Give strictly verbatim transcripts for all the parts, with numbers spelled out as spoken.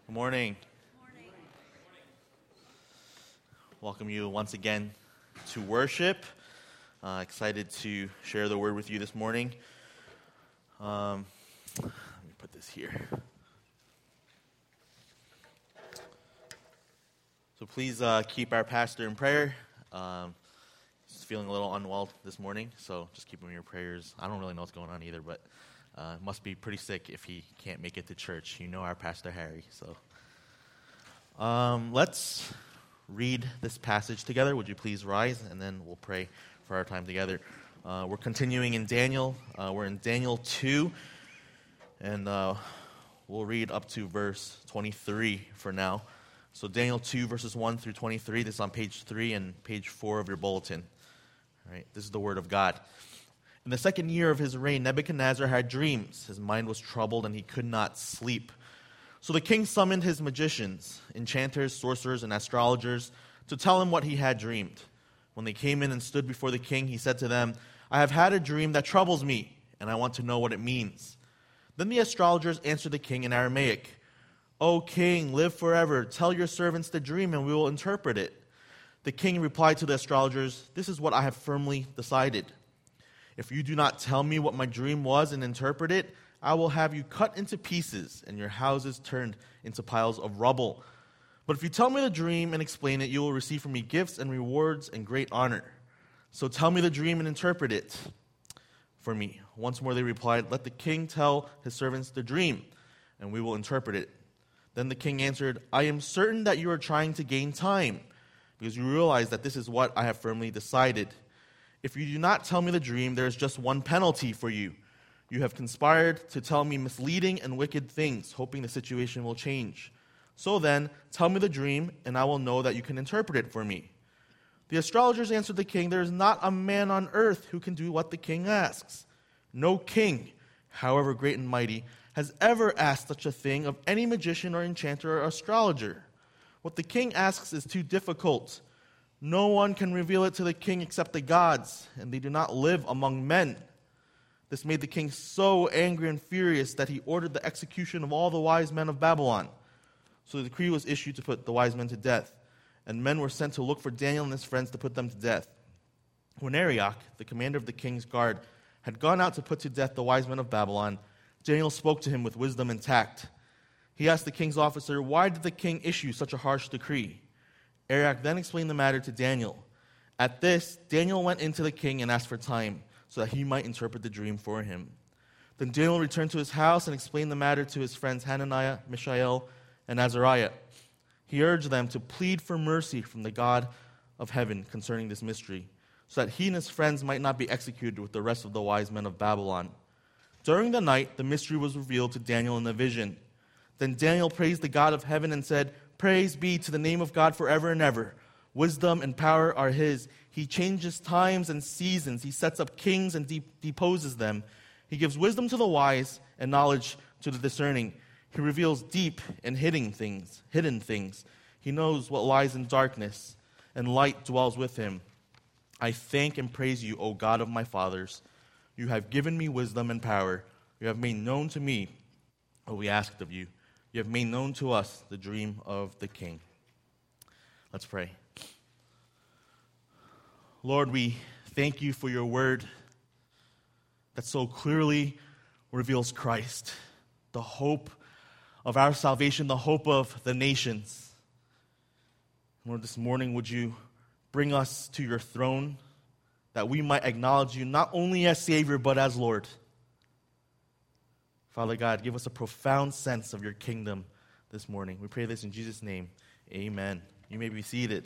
Good morning. Morning. Welcome you once again to worship. Uh, excited to share the word with you this morning. Um, let me put this here. So please uh, keep our pastor in prayer. Um, he's feeling a little unwell this morning, so just keep him in your prayers. I don't really know what's going on either, but Uh, must be pretty sick if he can't make it to church. You know our Pastor Harry. So um, let's read this passage together. Would you please rise, and then we'll pray for our time together. Uh, we're continuing in Daniel. Uh, we're in Daniel two, and uh, we'll read up to verse twenty-three for now. So Daniel two, verses one through twenty-three. This is on page three and page four of your bulletin. All right, this is the word of God. In the second year of his reign, Nebuchadnezzar had dreams. His mind was troubled, and he could not sleep. So the king summoned his magicians, enchanters, sorcerers, and astrologers to tell him what he had dreamed. When they came in and stood before the king, he said to them, "I have had a dream that troubles me, and I want to know what it means." Then the astrologers answered the king in Aramaic, "O king, live forever. Tell your servants the dream, and we will interpret it." The king replied to the astrologers, "This is what I have firmly decided. If you do not tell me what my dream was and interpret it, I will have you cut into pieces and your houses turned into piles of rubble. But if you tell me the dream and explain it, you will receive from me gifts and rewards and great honor. So tell me the dream and interpret it for me." Once more they replied, "Let the king tell his servants the dream, and we will interpret it." Then the king answered, "I am certain that you are trying to gain time, because you realize that this is what I have firmly decided. If you do not tell me the dream, there is just one penalty for you. You have conspired to tell me misleading and wicked things, hoping the situation will change. So then, tell me the dream, and I will know that you can interpret it for me." The astrologers answered the king, "There is not a man on earth who can do what the king asks. No king, however great and mighty, has ever asked such a thing of any magician or enchanter or astrologer. What the king asks is too difficult. No one can reveal it to the king except the gods, and they do not live among men." This made the king so angry and furious that he ordered the execution of all the wise men of Babylon. So the decree was issued to put the wise men to death, and men were sent to look for Daniel and his friends to put them to death. When Arioch, the commander of the king's guard, had gone out to put to death the wise men of Babylon, Daniel spoke to him with wisdom and tact. He asked the king's officer, "Why did the king issue such a harsh decree?" Arioch then explained the matter to Daniel. At this, Daniel went into the king and asked for time, so that he might interpret the dream for him. Then Daniel returned to his house and explained the matter to his friends Hananiah, Mishael, and Azariah. He urged them to plead for mercy from the God of heaven concerning this mystery, so that he and his friends might not be executed with the rest of the wise men of Babylon. During the night, the mystery was revealed to Daniel in a vision. Then Daniel praised the God of heaven and said, "Praise be to the name of God forever and ever. Wisdom and power are his. He changes times and seasons. He sets up kings and de- deposes them. He gives wisdom to the wise and knowledge to the discerning. He reveals deep and hidden things, hidden things. He knows what lies in darkness, and light dwells with him. I thank and praise you, O God of my fathers. You have given me wisdom and power. You have made known to me what we asked of you. You have made known to us the dream of the king." Let's pray. Lord, we thank you for your word that so clearly reveals Christ, the hope of our salvation, the hope of the nations. Lord, this morning, would you bring us to your throne that we might acknowledge you not only as Savior, but as Lord. Father God, give us a profound sense of your kingdom this morning. We pray this in Jesus' name. Amen. You may be seated.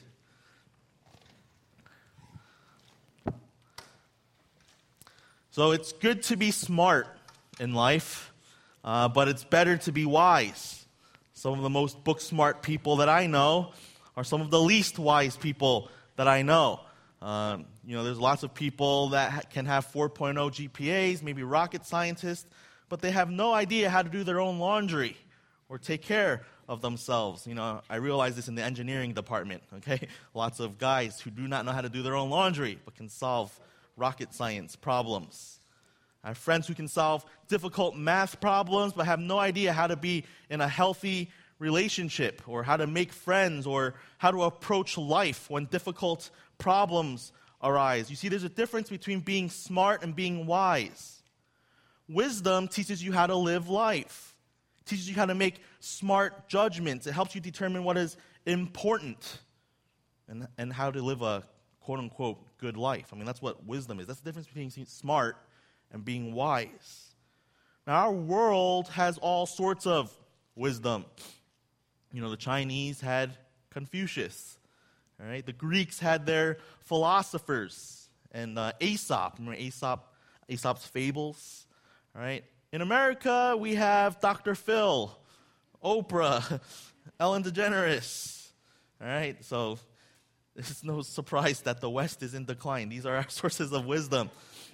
So it's good to be smart in life, uh, but it's better to be wise. Some of the most book-smart people that I know are some of the least wise people that I know. Um, you know, there's lots of people that ha- can have four point oh G P As, maybe rocket scientists, but they have no idea how to do their own laundry or take care of themselves. You know, I realize this in the engineering department, okay? Lots of guys who do not know how to do their own laundry, but can solve rocket science problems. I have friends who can solve difficult math problems, but have no idea how to be in a healthy relationship, or how to make friends, or how to approach life when difficult problems arise. You see, there's a difference between being smart and being wise. Wisdom teaches you how to live life. It teaches you how to make smart judgments. It helps you determine what is important and, and how to live a quote-unquote good life. I mean, that's what wisdom is. That's the difference between being smart and being wise. Now, our world has all sorts of wisdom. You know, the Chinese had Confucius. All right, the Greeks had their philosophers and uh, Aesop. Remember Aesop, Aesop's fables? All right. In America, we have Doctor Phil, Oprah, Ellen DeGeneres. All right, so it's no surprise that the West is in decline. These are our sources of wisdom.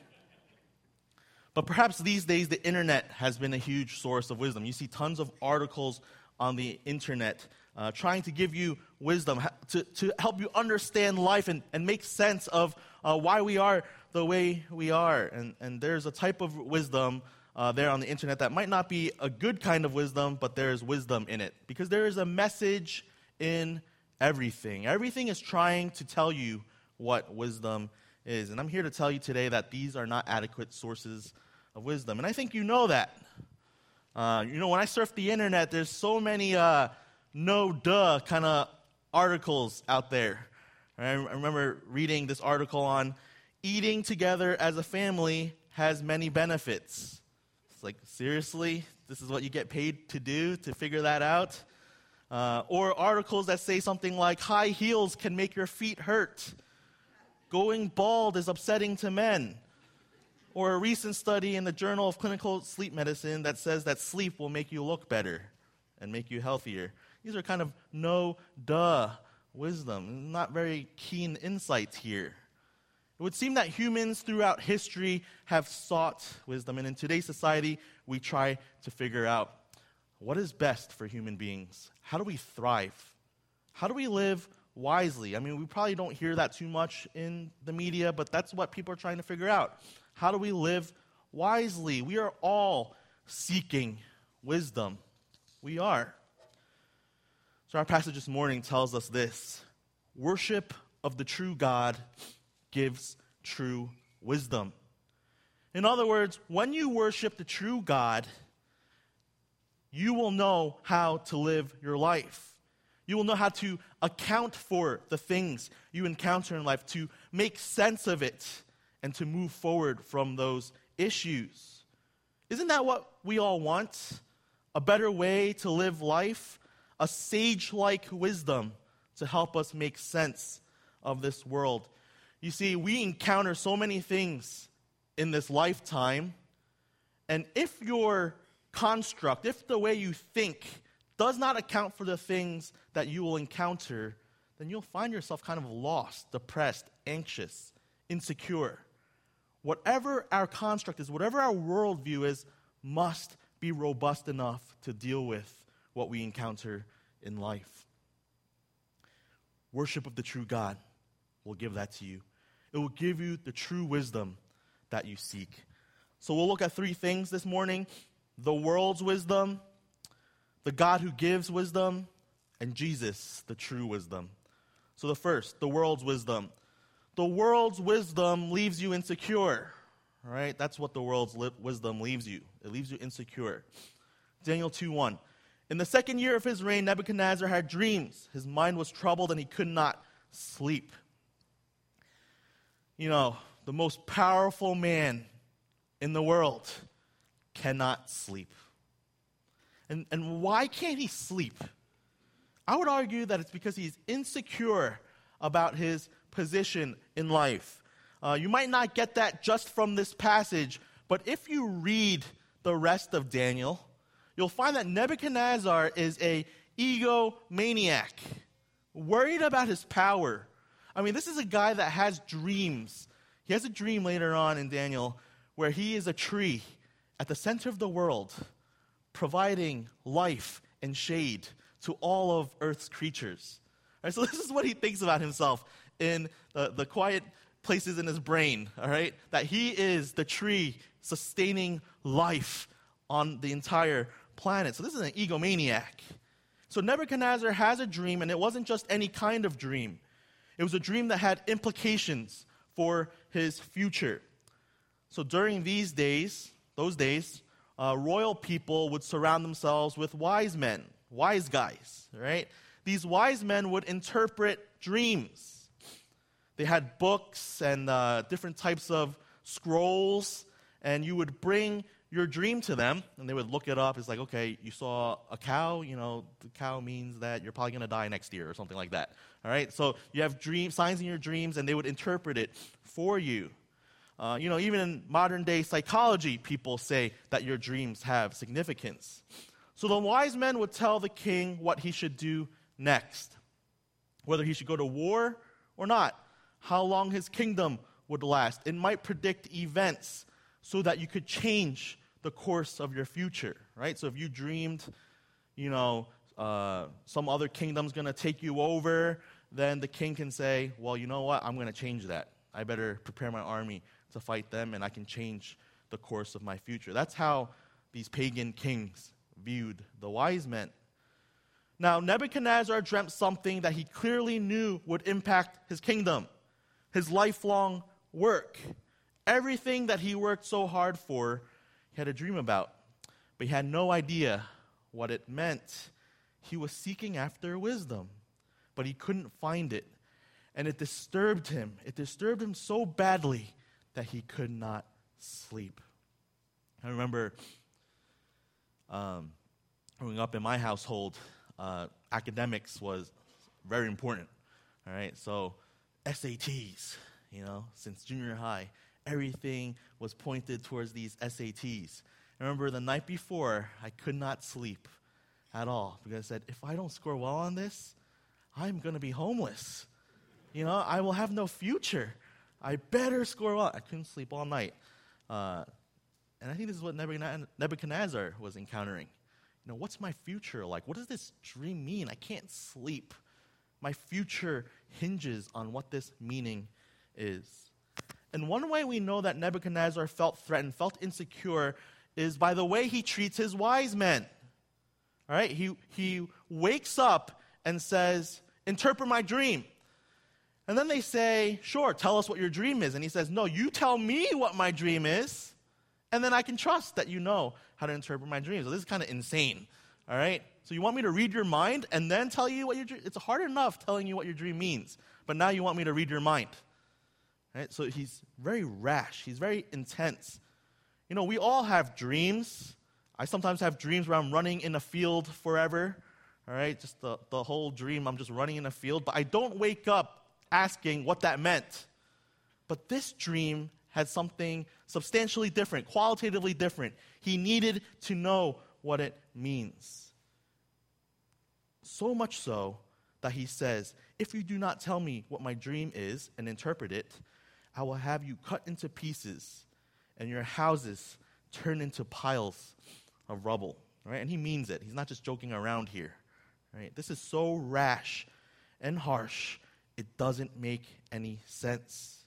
But perhaps these days, the internet has been a huge source of wisdom. You see tons of articles on the internet uh, trying to give you wisdom, to, to help you understand life and, and make sense of uh, why we are the way we are. And, and there's a type of wisdom uh, there on the internet that might not be a good kind of wisdom, but there is wisdom in it. Because there is a message in everything. Everything is trying to tell you what wisdom is. And I'm here to tell you today that these are not adequate sources of wisdom. And I think you know that. Uh, you know, when I surf the internet, there's so many uh, no-duh kind of articles out there. I remember reading this article on eating together as a family has many benefits. It's like, seriously? This is what you get paid to do, to figure that out? Uh, or articles that say something like, high heels can make your feet hurt. Going bald is upsetting to men. Or a recent study in the Journal of Clinical Sleep Medicine that says that sleep will make you look better and make you healthier. These are kind of no-duh wisdom, not very keen insights here. It would seem that humans throughout history have sought wisdom, and in today's society, we try to figure out what is best for human beings. How do we thrive? How do we live wisely? I mean, we probably don't hear that too much in the media, but that's what people are trying to figure out. How do we live wisely? We are all seeking wisdom. We are. So our passage this morning tells us this: worship of the true God gives true wisdom. In other words, when you worship the true God, you will know how to live your life. You will know how to account for the things you encounter in life, to make sense of it, and to move forward from those issues. Isn't that what we all want? A better way to live life? A sage-like wisdom to help us make sense of this world. You see, we encounter so many things in this lifetime, and if your construct, if the way you think does not account for the things that you will encounter, then you'll find yourself kind of lost, depressed, anxious, insecure. Whatever our construct is, whatever our worldview is, must be robust enough to deal with what we encounter in life. Worship of the true God will give that to you. It will give you the true wisdom that you seek. So we'll look at three things this morning: the world's wisdom, the God who gives wisdom, and Jesus, the true wisdom. So the first, the world's wisdom. The world's wisdom leaves you insecure. All right? That's what the world's li- wisdom leaves you. It leaves you insecure. Daniel two one. In the second year of his reign, Nebuchadnezzar had dreams. His mind was troubled and he could not sleep. You know, the most powerful man in the world cannot sleep. And, and why can't he sleep? I would argue that it's because he's insecure about his position in life. Uh, you might not get that just from this passage, but if you read the rest of Daniel, you'll find that Nebuchadnezzar is a egomaniac, worried about his power. I mean, this is a guy that has dreams. He has a dream later on in Daniel where he is a tree at the center of the world, providing life and shade to all of Earth's creatures. All right, so this is what he thinks about himself in the, the quiet places in his brain, all right? That he is the tree sustaining life on the entire planet. So this is an egomaniac. So Nebuchadnezzar has a dream, and it wasn't just any kind of dream. It was a dream that had implications for his future. So during these days, those days, uh, royal people would surround themselves with wise men, wise guys, right? These wise men would interpret dreams. They had books and uh, different types of scrolls, and you would bring your dream to them, and they would look it up. It's like, okay, you saw a cow, you know, the cow means that you're probably going to die next year or something like that. All right, so you have dream signs in your dreams, and they would interpret it for you. Uh, you know, even in modern-day psychology, people say that your dreams have significance. So the wise men would tell the king what he should do next, whether he should go to war or not, how long his kingdom would last. It might predict events so that you could change the course of your future, right? So if you dreamed, you know, uh, some other kingdom's going to take you over, then the king can say, well, you know what? I'm going to change that. I better prepare my army to fight them, and I can change the course of my future. That's how these pagan kings viewed the wise men. Now, Nebuchadnezzar dreamt something that he clearly knew would impact his kingdom, his lifelong work. Everything that he worked so hard for, he had a dream about, but he had no idea what it meant. He was seeking after wisdom, but he couldn't find it, and it disturbed him. It disturbed him so badly that he could not sleep. I remember um, growing up in my household, uh, academics was very important. All right, so S A Ts, you know, since junior high, everything was pointed towards these S A Ts. I remember the night before, I could not sleep at all because I said, if I don't score well on this, I'm going to be homeless. You know, I will have no future. I better score well. I couldn't sleep all night. Uh, and I think this is what Nebuchadnezzar was encountering. You know, what's my future like? What does this dream mean? I can't sleep. My future hinges on what this meaning is. And one way we know that Nebuchadnezzar felt threatened, felt insecure, is by the way he treats his wise men. All right? He, he wakes up and says, interpret my dream. And then they say, sure, tell us what your dream is. And he says, no, you tell me what my dream is, and then I can trust that you know how to interpret my dreams. So this is kind of insane, all right? So you want me to read your mind and then tell you what your dream, it's hard enough telling you what your dream means, but now you want me to read your mind. Right? So he's very rash. He's very intense. You know, we all have dreams. I sometimes have dreams where I'm running in a field forever, all right? Just the, the whole dream, I'm just running in a field, but I don't wake up asking what that meant. But this dream had something substantially different, qualitatively different. He needed to know what it means. So much so that he says, if you do not tell me what my dream is and interpret it, I will have you cut into pieces and your houses turned into piles of rubble. Right? And he means it. He's not just joking around here. Right? This is so rash and harsh, it doesn't make any sense.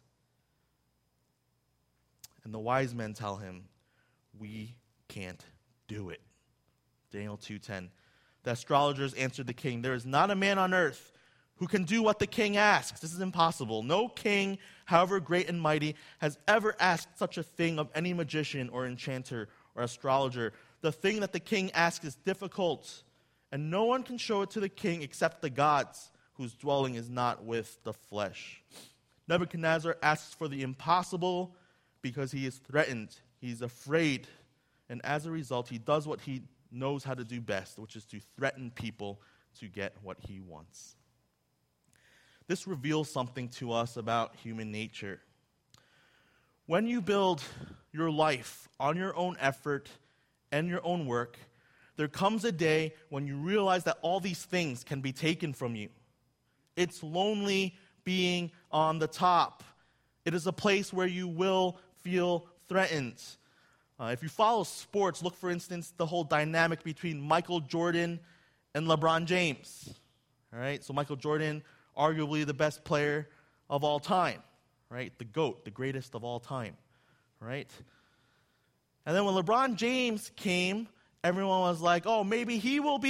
And the wise men tell him, we can't do it. Daniel two ten. The astrologers answered the king, there is not a man on earth who can do what the king asks. This is impossible. No king, however great and mighty, has ever asked such a thing of any magician or enchanter or astrologer. The thing that the king asks is difficult, and no one can show it to the king except the gods, whose dwelling is not with the flesh. Nebuchadnezzar asks for the impossible because he is threatened. He's afraid. And as a result, he does what he knows how to do best, which is to threaten people to get what he wants. This reveals something to us about human nature. When you build your life on your own effort and your own work, there comes a day when you realize that all these things can be taken from you. It's lonely being on the top. It is a place where you will feel threatened. Uh, if you follow sports, look, for instance, the whole dynamic between Michael Jordan and LeBron James. All right, so Michael Jordan, arguably the best player of all time, right? The GOAT, the greatest of all time, right? And then when LeBron James came, everyone was like, oh, maybe he will be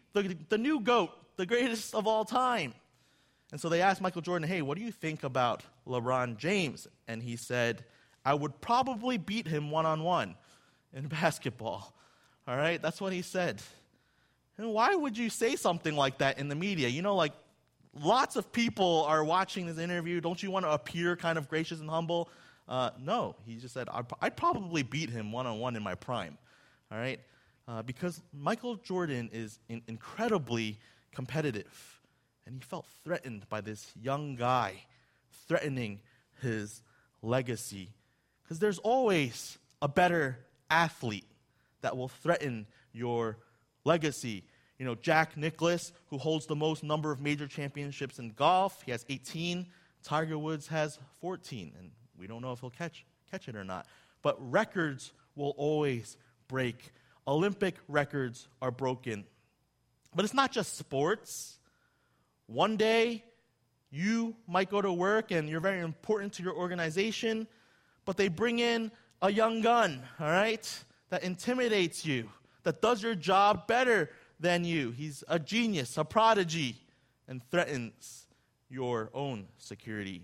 the, the new GOAT, the greatest of all time. And so they asked Michael Jordan, hey, what do you think about LeBron James? And he said, I would probably beat him one-on-one in basketball. All right, that's what he said. And why would you say something like that in the media? You know, like, lots of people are watching this interview. Don't you want to appear kind of gracious and humble? Uh, no, he just said, I'd, I'd probably beat him one-on-one in my prime. All right, uh, because Michael Jordan is in- incredibly competitive. And he felt threatened by this young guy threatening his legacy. Because there's always a better athlete that will threaten your legacy. You know, Jack Nicklaus, who holds the most number of major championships in golf, he has eighteen. Tiger Woods has fourteen. And we don't know if he'll catch, catch it or not. But records will always break. Olympic records are broken. But it's not just sports. One day, you might go to work and you're very important to your organization, but they bring in a young gun, all right, that intimidates you, that does your job better than you. He's a genius, a prodigy, and threatens your own security.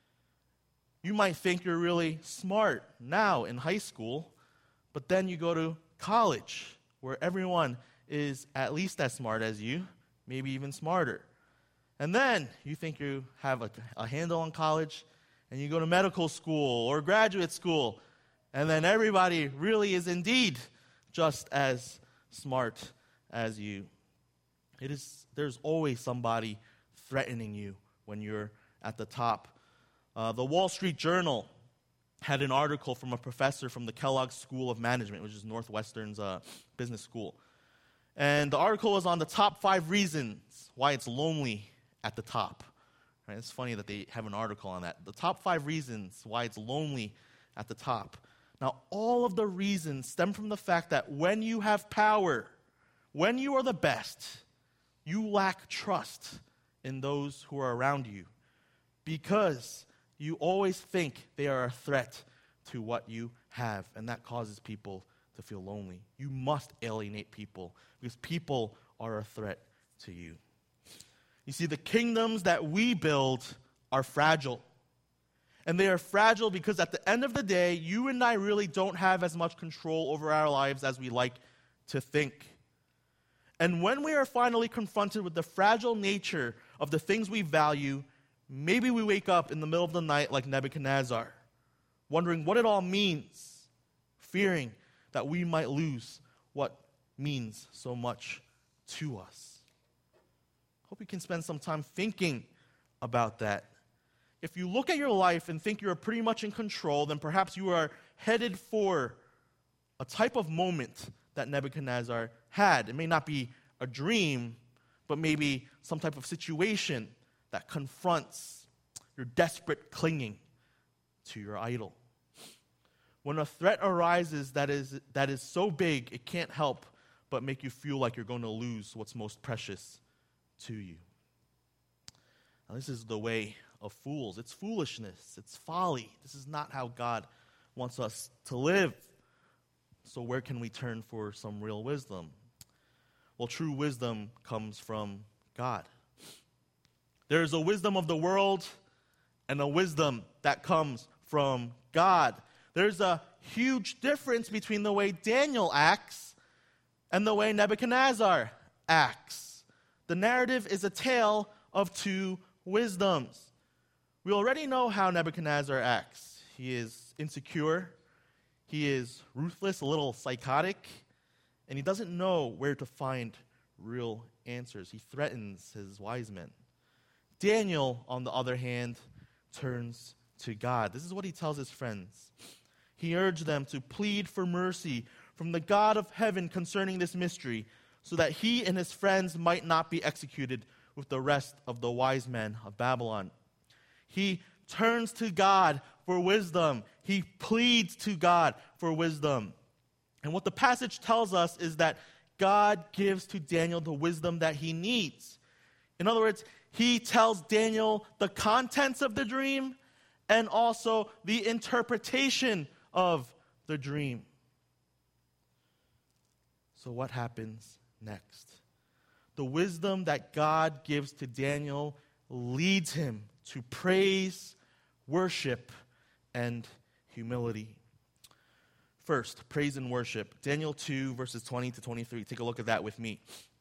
You might think you're really smart now in high school, but then you go to college where everyone is at least as smart as you, maybe even smarter. And then you think you have a, a handle on college, and you go to medical school or graduate school, and then everybody really is indeed just as smart as you. It is, there's always somebody threatening you when you're at the top. Uh, the Wall Street Journal had an article from a professor from the Kellogg School of Management, which is Northwestern's uh, business school. And the article was on the top five reasons why it's lonely at the top. Right? It's funny that they have an article on that. The top five reasons why it's lonely at the top. Now, all of the reasons stem from the fact that when you have power, when you are the best, you lack trust in those who are around you because you always think they are a threat to what you have, and that causes people to feel lonely. You must alienate people because people are a threat to you. You see, the kingdoms that we build are fragile. And they are fragile because at the end of the day, you and I really don't have as much control over our lives as we like to think. And when we are finally confronted with the fragile nature of the things we value, maybe we wake up in the middle of the night like Nebuchadnezzar, wondering what it all means, fearing that we might lose what means so much to us. Hope you can spend some time thinking about that. If you look at your life and think you're pretty much in control, then perhaps you are headed for a type of moment that Nebuchadnezzar had. It may not be a dream, but maybe some type of situation that confronts your desperate clinging to your idol. When a threat arises that is, that is so big, it can't help but make you feel like you're going to lose what's most precious to you. Now, this is the way of fools. It's foolishness. It's folly. This is not how God wants us to live. So where can we turn for some real wisdom? Well, true wisdom comes from God. There is a wisdom of the world and a wisdom that comes from God. There's a huge difference between the way Daniel acts and the way Nebuchadnezzar acts. The narrative is a tale of two wisdoms. We already know how Nebuchadnezzar acts. He is insecure, he is ruthless, a little psychotic, and he doesn't know where to find real answers. He threatens his wise men. Daniel, on the other hand, turns to God. This is what he tells his friends. He urged them to plead for mercy from the God of heaven concerning this mystery, so that he and his friends might not be executed with the rest of the wise men of Babylon. He turns to God for wisdom. He pleads to God for wisdom. And what the passage tells us is that God gives to Daniel the wisdom that he needs. In other words, he tells Daniel the contents of the dream and also the interpretation of the dream. So what happens next? the wisdom that God gives to Daniel leads him to praise, worship, and humility. First, praise and worship. Daniel two, verses twenty to twenty-three. Take a look at that with me.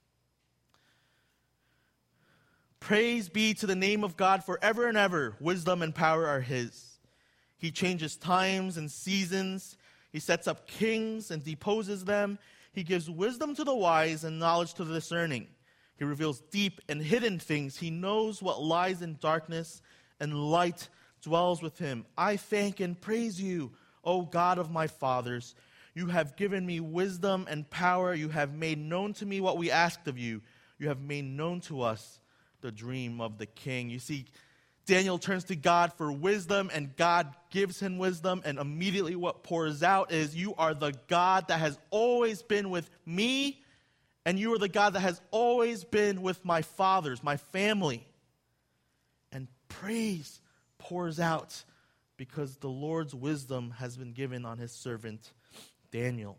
Praise be to the name of God forever and ever. Wisdom and power are his. He changes times and seasons. He sets up kings and deposes them. He gives wisdom to the wise and knowledge to the discerning. He reveals deep and hidden things. He knows what lies in darkness, and light dwells with him. I thank and praise you, O God of my fathers. You have given me wisdom and power. You have made known to me what we asked of you. You have made known to us the dream of the king. You see, Daniel turns to God for wisdom, and God gives him wisdom, and immediately what pours out is, you are the God that has always been with me, and you are the God that has always been with my fathers, my family. And praise pours out because the Lord's wisdom has been given on his servant Daniel.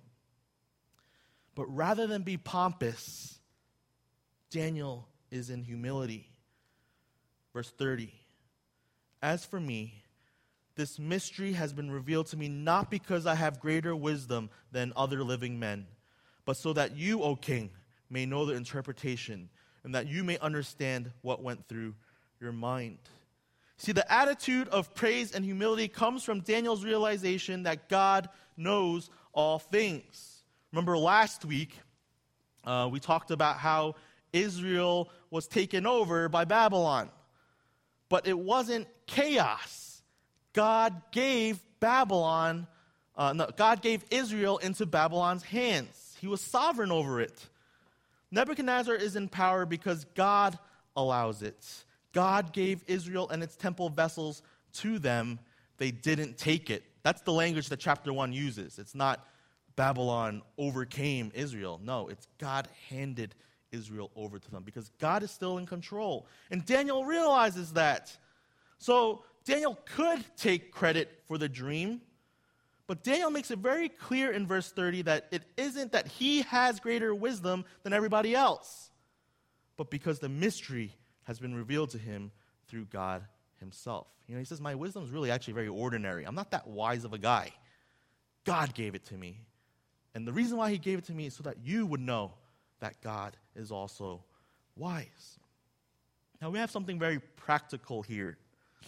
But rather than be pompous, Daniel is in humility. Verse thirty. As for me, this mystery has been revealed to me not because I have greater wisdom than other living men, but so that you, O king, may know the interpretation, and that you may understand what went through your mind. See, the attitude of praise and humility comes from Daniel's realization that God knows all things. Remember last week, uh, we talked about how Israel was taken over by Babylon. But it wasn't chaos. God gave Babylon, uh, no, God gave Israel into Babylon's hands. He was sovereign over it. Nebuchadnezzar is in power because God allows it. God gave Israel and its temple vessels to them. They didn't take it. That's the language that chapter one uses. It's not Babylon overcame Israel. No, it's God handed Israel over to them because God is still in control. And Daniel realizes that. So Daniel could take credit for the dream, but Daniel makes it very clear in verse thirty that it isn't that he has greater wisdom than everybody else, but because the mystery has been revealed to him through God himself. You know, he says, my wisdom is really actually very ordinary. I'm not that wise of a guy. God gave it to me. And the reason why he gave it to me is so that you would know that God is also wise. Now we have something very practical here.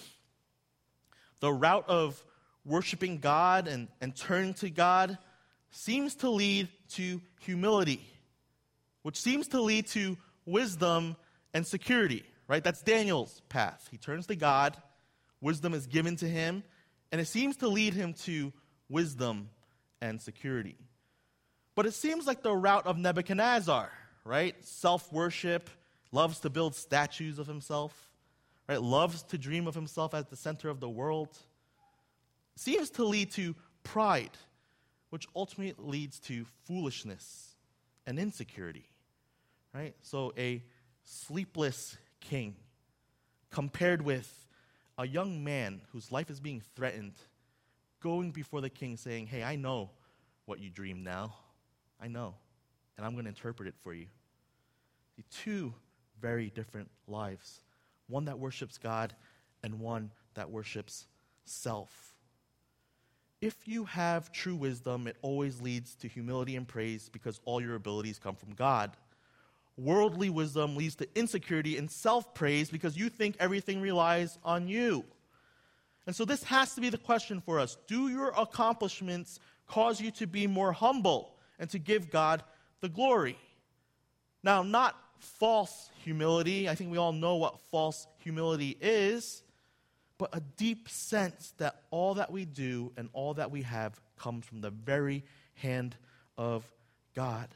The route of worshiping God and, and turning to God seems to lead to humility, which seems to lead to wisdom and security, right? That's Daniel's path. He turns to God, wisdom is given to him, and it seems to lead him to wisdom and security. But it seems like the route of Nebuchadnezzar, right? Self-worship, loves to build statues of himself, right? Loves to dream of himself as the center of the world. Seems to lead to pride, which ultimately leads to foolishness and insecurity, right? So a sleepless king compared with a young man whose life is being threatened, going before the king saying, hey, I know what you dream now. I know, and I'm going to interpret it for you. See, two very different lives. One that worships God and one that worships self. If you have true wisdom, it always leads to humility and praise because all your abilities come from God. Worldly wisdom leads to insecurity and self-praise because you think everything relies on you. And so this has to be the question for us. Do your accomplishments cause you to be more humble and to give God the glory? Now, not false humility. I think we all know what false humility is. But a deep sense that all that we do and all that we have comes from the very hand of God.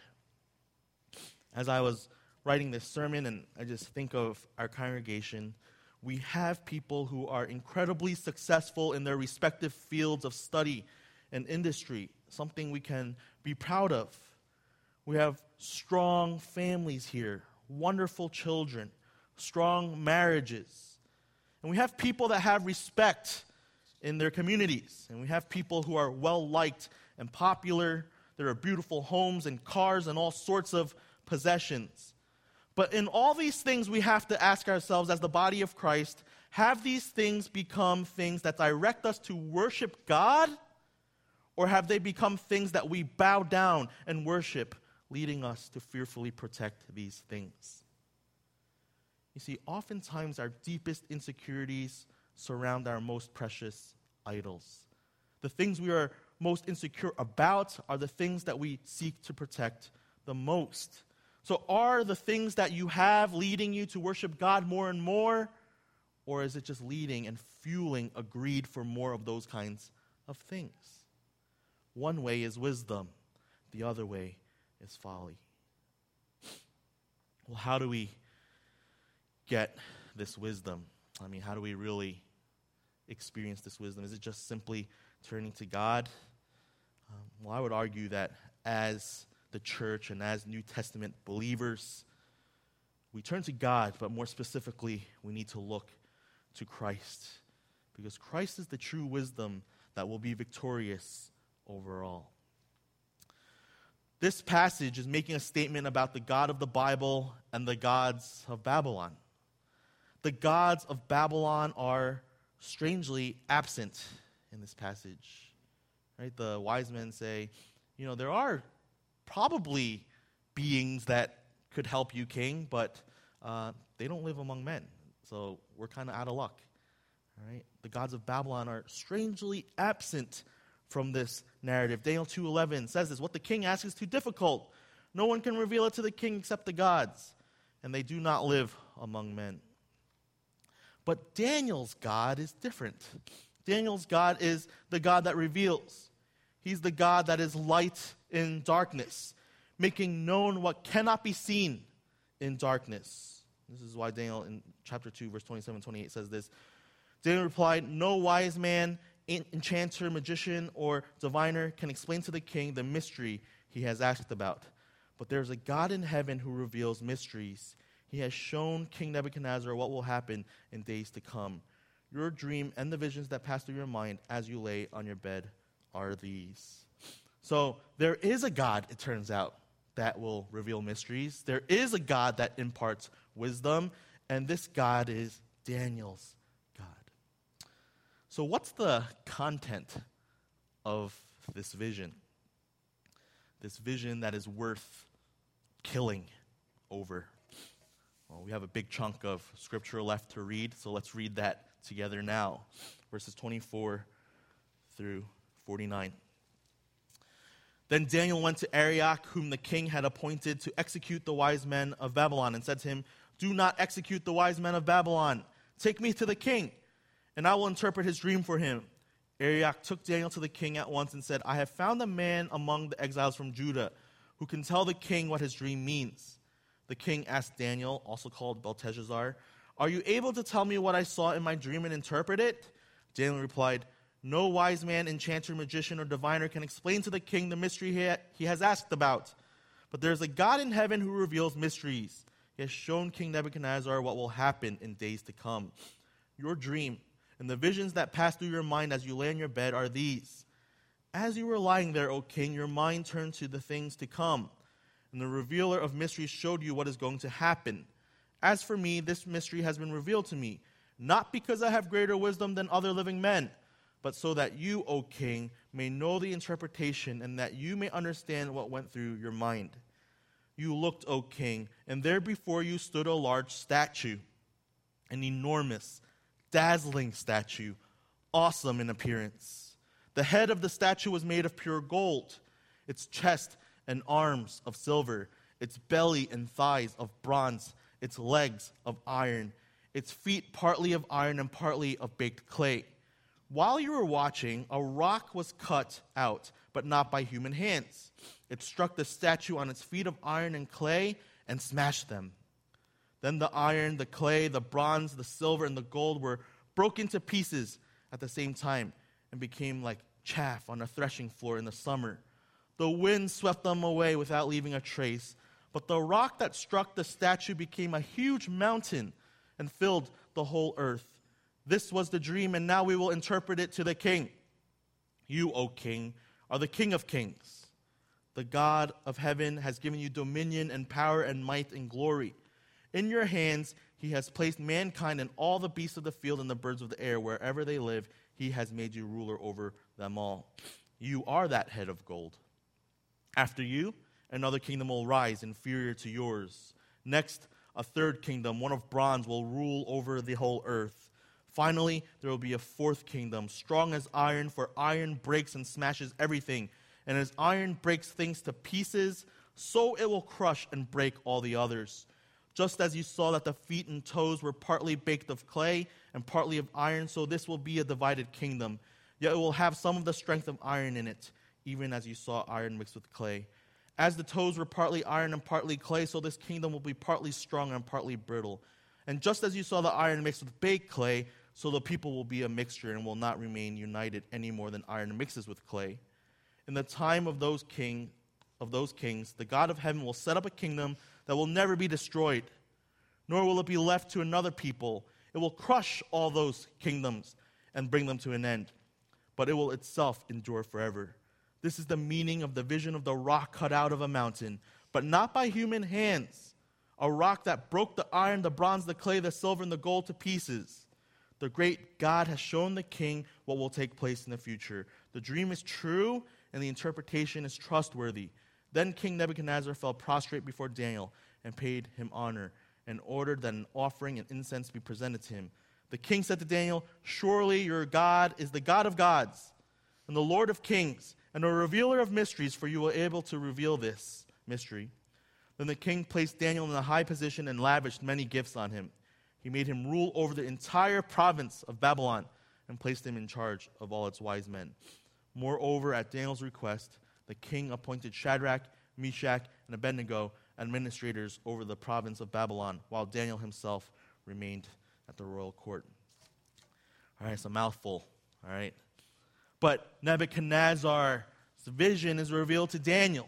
As I was writing this sermon, and I just think of our congregation, we have people who are incredibly successful in their respective fields of study and industry, something we can be proud of. We have strong families here, wonderful children, strong marriages. And we have people that have respect in their communities. And we have people who are well-liked and popular. There are beautiful homes and cars and all sorts of possessions. But in all these things, we have to ask ourselves as the body of Christ, have these things become things that direct us to worship God? Or have they become things that we bow down and worship, leading us to fearfully protect these things? You see, oftentimes our deepest insecurities surround our most precious idols. The things we are most insecure about are the things that we seek to protect the most. So are the things that you have leading you to worship God more and more? Or is it just leading and fueling a greed for more of those kinds of things? One way is wisdom. The other way is folly. Well, how do we get this wisdom? I mean, how do we really experience this wisdom? Is it just simply turning to God? Um, well, I would argue that as the church and as New Testament believers, we turn to God, but more specifically, we need to look to Christ, because Christ is the true wisdom that will be victorious overall. This passage is making a statement about the God of the Bible and the gods of Babylon. The gods of Babylon are strangely absent in this passage. Right? The wise men say, you know, there are probably beings that could help you, king, but uh, they don't live among men. So we're kind of out of luck. All right? The gods of Babylon are strangely absent from this narrative. Daniel two eleven says this, what the king asks is too difficult. No one can reveal it to the king except the gods, and they do not live among men. But Daniel's God is different. Daniel's God is the God that reveals. He's the God that is light in darkness, making known what cannot be seen in darkness. This is why Daniel in chapter two, verse twenty-seven, twenty-eight says this. Daniel replied, no wise man, enchanter, magician, or diviner can explain to the king the mystery he has asked about. But there is a God in heaven who reveals mysteries. He has shown King Nebuchadnezzar what will happen in days to come. Your dream and the visions that pass through your mind as you lay on your bed are these. So there is a God, it turns out, that will reveal mysteries. There is a God that imparts wisdom, and this God is Daniel's God. So what's the content of this vision? This vision that is worth killing over. Well, we have a big chunk of scripture left to read, so let's read that together now. Verses twenty-four through forty-nine. Then Daniel went to Arioch, whom the king had appointed to execute the wise men of Babylon, and said to him, do not execute the wise men of Babylon. Take me to the king, and I will interpret his dream for him. Arioch took Daniel to the king at once and said, I have found a man among the exiles from Judah who can tell the king what his dream means. The king asked Daniel, also called Belteshazzar, are you able to tell me what I saw in my dream and interpret it? Daniel replied, no wise man, enchanter, magician, or diviner can explain to the king the mystery he, ha- he has asked about. But there is a God in heaven who reveals mysteries. He has shown King Nebuchadnezzar what will happen in days to come. Your dream and the visions that pass through your mind as you lay in your bed are these. As you were lying there, O king, your mind turned to the things to come, and the revealer of mysteries showed you what is going to happen. As for me, this mystery has been revealed to me, not because I have greater wisdom than other living men, but so that you, O king, may know the interpretation and that you may understand what went through your mind. You looked, O king, and there before you stood a large statue, an enormous, dazzling statue, awesome in appearance. The head of the statue was made of pure gold, its chest and arms of silver, its belly and thighs of bronze, its legs of iron, its feet partly of iron and partly of baked clay. While you were watching, a rock was cut out, but not by human hands. It struck the statue on its feet of iron and clay and smashed them. Then the iron, the clay, the bronze, the silver, and the gold were broken to pieces at the same time and became like chaff on a threshing floor in the summer. The wind swept them away without leaving a trace, but the rock that struck the statue became a huge mountain and filled the whole earth. This was the dream, and now we will interpret it to the king. You, O king, are the king of kings. The God of heaven has given you dominion and power and might and glory. In your hands he has placed mankind and all the beasts of the field and the birds of the air. Wherever they live, he has made you ruler over them all. You are that head of gold. After you, another kingdom will rise, inferior to yours. Next, a third kingdom, one of bronze, will rule over the whole earth. Finally, there will be a fourth kingdom, strong as iron, for iron breaks and smashes everything. And as iron breaks things to pieces, so it will crush and break all the others. Just as you saw that the feet and toes were partly baked of clay and partly of iron, so this will be a divided kingdom. Yet it will have some of the strength of iron in it, even as you saw iron mixed with clay. As the toes were partly iron and partly clay, so this kingdom will be partly strong and partly brittle. And just as you saw the iron mixed with baked clay, so the people will be a mixture and will not remain united any more than iron mixes with clay. In the time of those king of those kings, the God of heaven will set up a kingdom that will never be destroyed, nor will it be left to another people. It will crush all those kingdoms and bring them to an end, but it will itself endure forever. This is the meaning of the vision of the rock cut out of a mountain, but not by human hands, a rock that broke the iron, the bronze, the clay, the silver, and the gold to pieces. The great God has shown the king what will take place in the future. The dream is true, and the interpretation is trustworthy. Then King Nebuchadnezzar fell prostrate before Daniel and paid him honor, and ordered that an offering and incense be presented to him. The king said to Daniel, "Surely your God is the God of gods, and the Lord of kings, and a revealer of mysteries, for you were able to reveal this mystery." Then the king placed Daniel in a high position and lavished many gifts on him. He made him rule over the entire province of Babylon and placed him in charge of all its wise men. Moreover, at Daniel's request, the king appointed Shadrach, Meshach, and Abednego administrators over the province of Babylon, while Daniel himself remained at the royal court. All right, it's a mouthful, all right? But Nebuchadnezzar's vision is revealed to Daniel,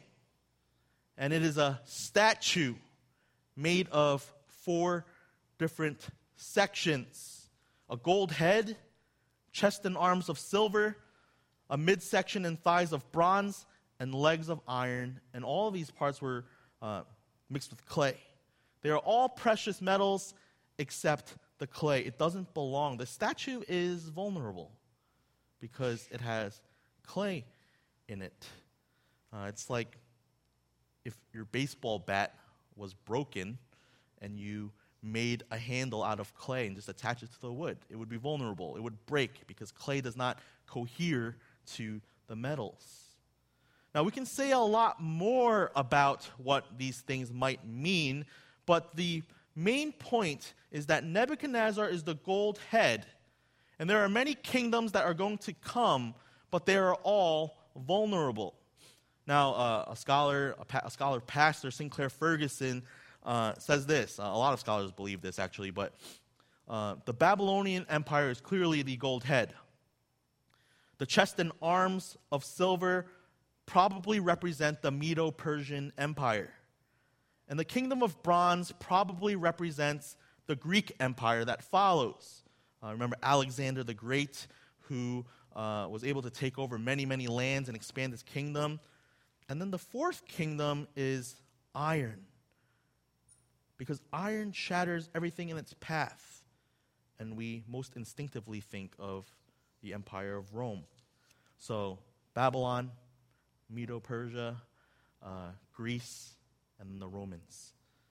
and it is a statue made of four different sections: a gold head, chest and arms of silver, a midsection and thighs of bronze, and legs of iron. And all of these parts were uh, mixed with clay. They are all precious metals except the clay. It doesn't belong. The statue is vulnerable because it has clay in it. Uh, it's like if your baseball bat was broken and you made a handle out of clay and just attach it to the wood. It would be vulnerable. It would break because clay does not cohere to the metals. Now, we can say a lot more about what these things might mean, but the main point is that Nebuchadnezzar is the gold head, and there are many kingdoms that are going to come, but they are all vulnerable. Now, uh, a scholar, a, pa- a scholar pastor, Sinclair Ferguson, uh, says this. Uh, a lot of scholars believe this, actually, but uh, the Babylonian Empire is clearly the gold head. The chest and arms of silver probably represent the Medo-Persian Empire. And the kingdom of bronze probably represents the Greek Empire that follows. Uh, remember Alexander the Great, who uh, was able to take over many, many lands and expand his kingdom. And then the fourth kingdom is iron, because iron shatters everything in its path. And we most instinctively think of the Empire of Rome. So Babylon, Medo-Persia, uh, Greece, and then the Romans.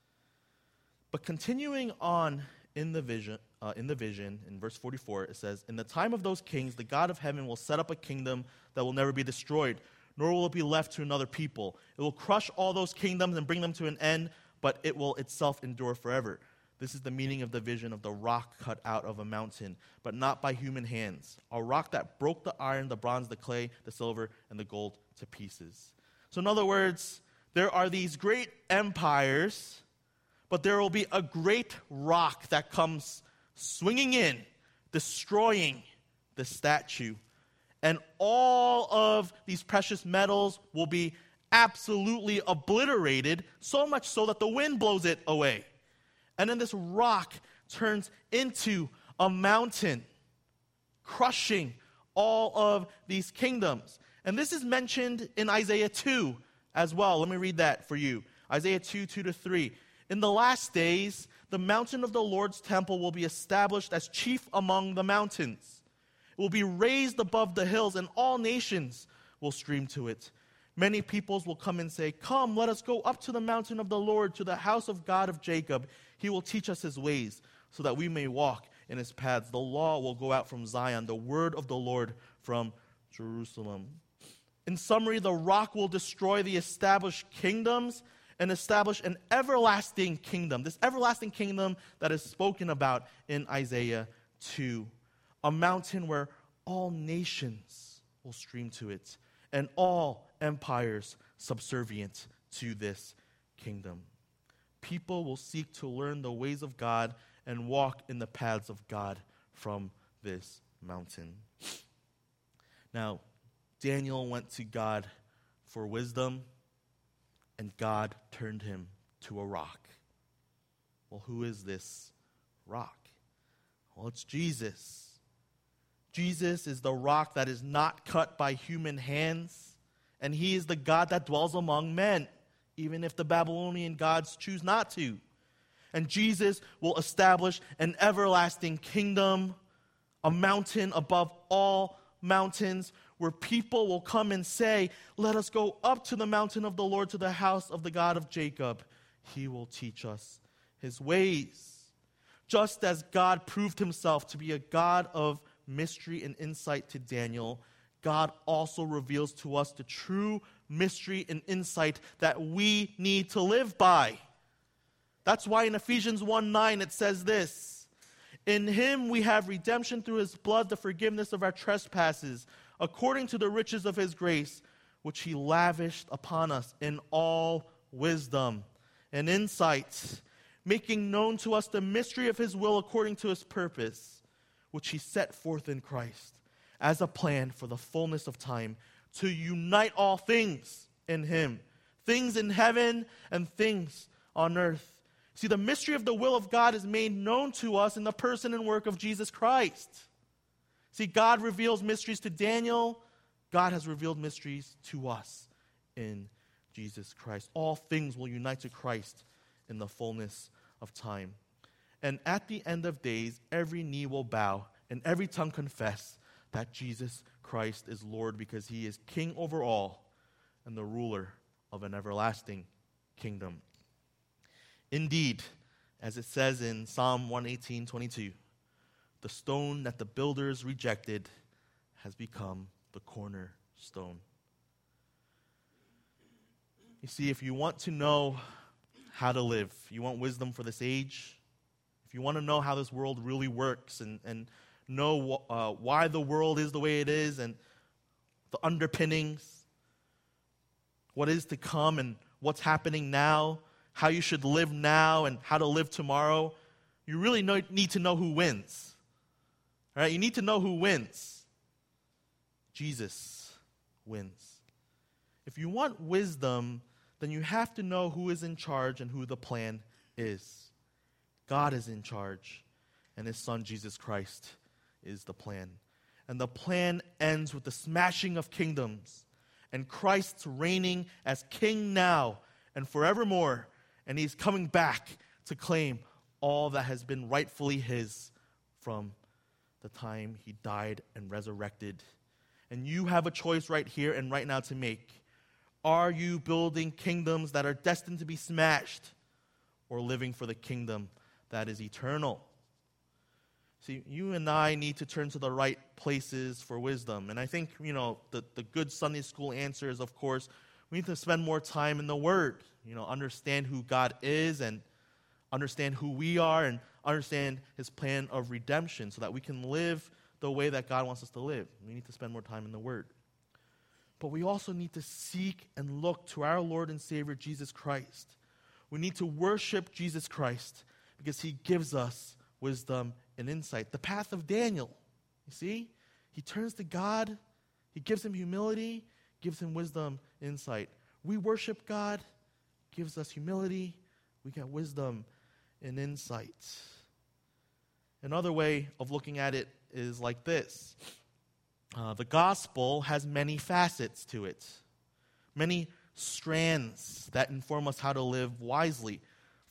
But continuing on in the vision, uh, in the vision, in verse forty-four, it says, "In the time of those kings, the God of heaven will set up a kingdom that will never be destroyed, nor will it be left to another people. It will crush all those kingdoms and bring them to an end, but it will itself endure forever." This is the meaning of the vision of the rock cut out of a mountain, but not by human hands. A rock that broke the iron, the bronze, the clay, the silver, and the gold to pieces. So in other words, there are these great empires, but there will be a great rock that comes swinging in, destroying the statue. And all of these precious metals will be absolutely obliterated, so much so that the wind blows it away. And then this rock turns into a mountain, crushing all of these kingdoms. And this is mentioned in Isaiah two as well. Let me read that for you. Isaiah two, two to three. In the last days, the mountain of the Lord's temple will be established as chief among the mountains. It will be raised above the hills, and all nations will stream to it. Many peoples will come and say, "Come, let us go up to the mountain of the Lord, to the house of God of Jacob. He will teach us his ways, so that we may walk in his paths." The law will go out from Zion, the word of the Lord from Jerusalem. In summary, the rock will destroy the established kingdoms and establish an everlasting kingdom. This everlasting kingdom that is spoken about in Isaiah two. A mountain where all nations will stream to it, and all empires subservient to this kingdom. People will seek to learn the ways of God and walk in the paths of God from this mountain. Now, Daniel went to God for wisdom, and God turned him to a rock. Well, who is this rock? Well, it's Jesus. Jesus is the rock that is not cut by human hands, and he is the God that dwells among men, even if the Babylonian gods choose not to. And Jesus will establish an everlasting kingdom, a mountain above all mountains, where people will come and say, "Let us go up to the mountain of the Lord, to the house of the God of Jacob. He will teach us his ways." Just as God proved himself to be a God of mystery and insight to Daniel, God also reveals to us the true mystery and insight that we need to live by. That's why in Ephesians one nine it says this, "In him we have redemption through his blood, the forgiveness of our trespasses, according to the riches of his grace, which he lavished upon us in all wisdom and insight, making known to us the mystery of his will according to his purpose, which he set forth in Christ, as a plan for the fullness of time, to unite all things in him, things in heaven and things on earth." See, the mystery of the will of God is made known to us in the person and work of Jesus Christ. See, God reveals mysteries to Daniel. God has revealed mysteries to us in Jesus Christ. All things will unite to Christ in the fullness of time. And at the end of days, every knee will bow and every tongue confess that Jesus Christ is Lord, because he is king over all and the ruler of an everlasting kingdom. Indeed, as it says in Psalm one eighteen twenty-two, "The stone that the builders rejected has become the cornerstone." You see, if you want to know how to live, you want wisdom for this age, if you want to know how this world really works and, and know uh, why the world is the way it is and the underpinnings, what is to come and what's happening now, how you should live now and how to live tomorrow, you really know, need to know who wins. All right? You need to know who wins. Jesus wins. If you want wisdom, then you have to know who is in charge and who the plan is. God is in charge, and his son Jesus Christ is the plan. And the plan ends with the smashing of kingdoms and Christ's reigning as king now and forevermore. And he's coming back to claim all that has been rightfully his from the time he died and resurrected. And you have a choice right here and right now to make. Are you building kingdoms that are destined to be smashed, or living for the kingdom that is eternal? See, you and I need to turn to the right places for wisdom. And I think, you know, the, the good Sunday school answer is, of course, we need to spend more time in the Word. You know, understand who God is and understand who we are and understand his plan of redemption so that we can live the way that God wants us to live. We need to spend more time in the Word. But we also need to seek and look to our Lord and Savior, Jesus Christ. We need to worship Jesus Christ because he gives us wisdom and insight. The path of Daniel, you see? He turns to God. He gives him humility, gives him wisdom, insight. We worship God, gives us humility. We get wisdom and insight. Another way of looking at it is like this. Uh, the gospel has many facets to it, many strands that inform us how to live wisely.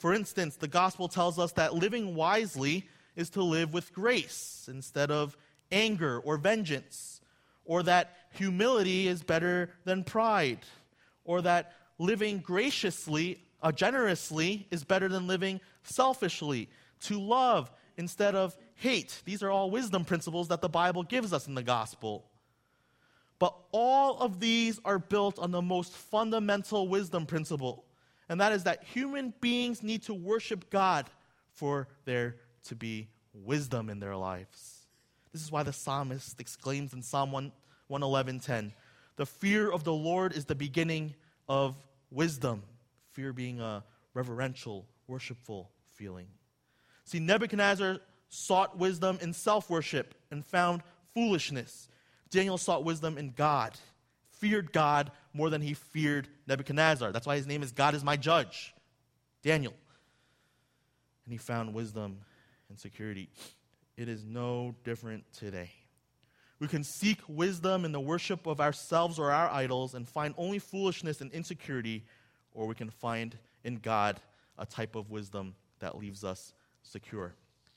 For instance, the gospel tells us that living wisely is to live with grace instead of anger or vengeance, or that humility is better than pride, or that living graciously, uh, generously is better than living selfishly, to love instead of hate. These are all wisdom principles that the Bible gives us in the gospel. But all of these are built on the most fundamental wisdom principle, and that is that human beings need to worship God for there to be wisdom in their lives. This is why the psalmist exclaims in Psalm one eleven ten, "The fear of the Lord is the beginning of wisdom." Fear being a reverential, worshipful feeling. See, Nebuchadnezzar sought wisdom in self-worship and found foolishness. Daniel sought wisdom in God, feared God more than he feared Nebuchadnezzar. That's why his name is God is my judge, Daniel. And he found wisdom and security. It is no different today. We can seek wisdom in the worship of ourselves or our idols and find only foolishness and insecurity, or we can find in God a type of wisdom that leaves us secure.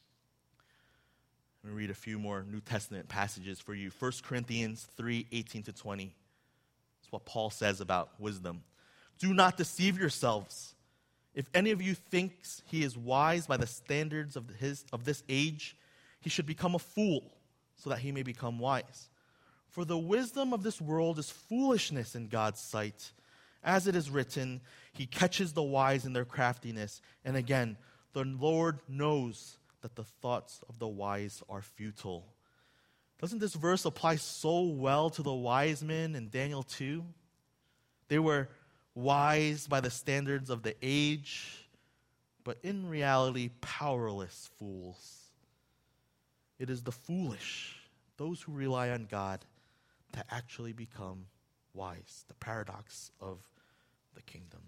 Let me read a few more New Testament passages for you. First Corinthians three eighteen to twenty. That's what Paul says about wisdom. "Do not deceive yourselves. If any of you thinks he is wise by the standards of his of this age, he should become a fool, so that he may become wise. For the wisdom of this world is foolishness in God's sight. As it is written, he catches the wise in their craftiness. And again, the Lord knows that the thoughts of the wise are futile." Doesn't this verse apply so well to the wise men in Daniel two? They were wise by the standards of the age, but in reality, powerless fools. It is the foolish, those who rely on God, that actually become wise. The paradox of the kingdom.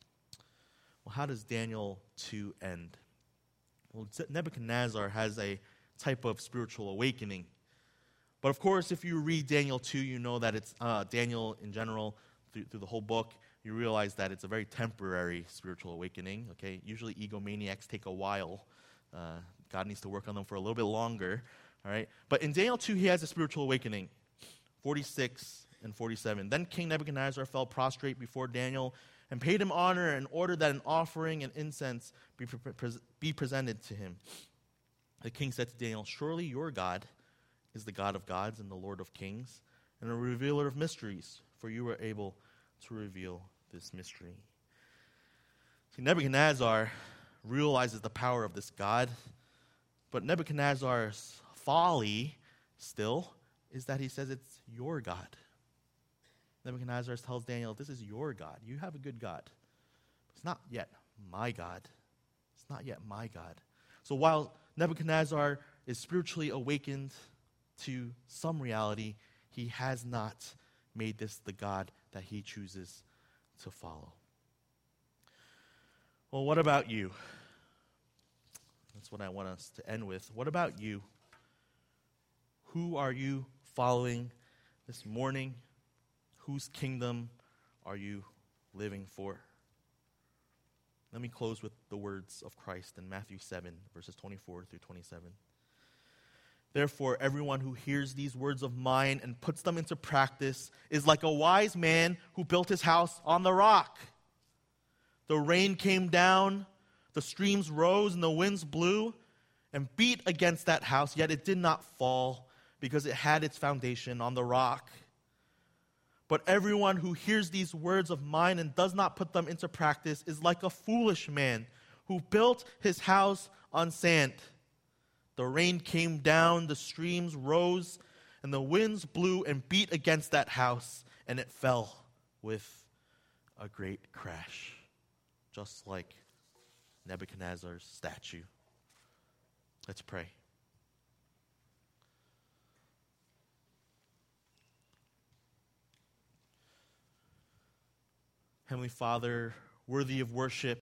Well, how does Daniel two end? Well, Nebuchadnezzar has a type of spiritual awakening. But of course, if you read Daniel two, you know that it's uh, Daniel in general, through, through the whole book, you realize that it's a very temporary spiritual awakening. Okay, usually egomaniacs take a while. Uh, God needs to work on them for a little bit longer. All right, but in Daniel two, he has a spiritual awakening. forty-six and forty-seven. "Then King Nebuchadnezzar fell prostrate before Daniel and paid him honor and ordered that an offering and incense be, pre- pre- be presented to him. The king said to Daniel, 'Surely your God is the God of gods and the Lord of kings and a revealer of mysteries, for you were able to reveal this mystery.'" See, Nebuchadnezzar realizes the power of this God, but Nebuchadnezzar's folly still is that he says it's your God. Nebuchadnezzar tells Daniel, "This is your God. You have a good God. It's not yet my God. It's not yet my God." So while Nebuchadnezzar is spiritually awakened to some reality, he has not made this the God that he chooses to follow. Well, what about you? That's what I want us to end with. What about you? Who are you following this morning? Whose kingdom are you living for? Let me close with the words of Christ in Matthew seven, verses twenty-four through twenty-seven. "Therefore, everyone who hears these words of mine and puts them into practice is like a wise man who built his house on the rock. The rain came down, the streams rose, and the winds blew and beat against that house, yet it did not fall, because it had its foundation on the rock. But everyone who hears these words of mine and does not put them into practice is like a foolish man who built his house on sand. The rain came down, the streams rose, and the winds blew and beat against that house, and it fell with a great crash," just like Nebuchadnezzar's statue. Let's pray. Heavenly Father, worthy of worship,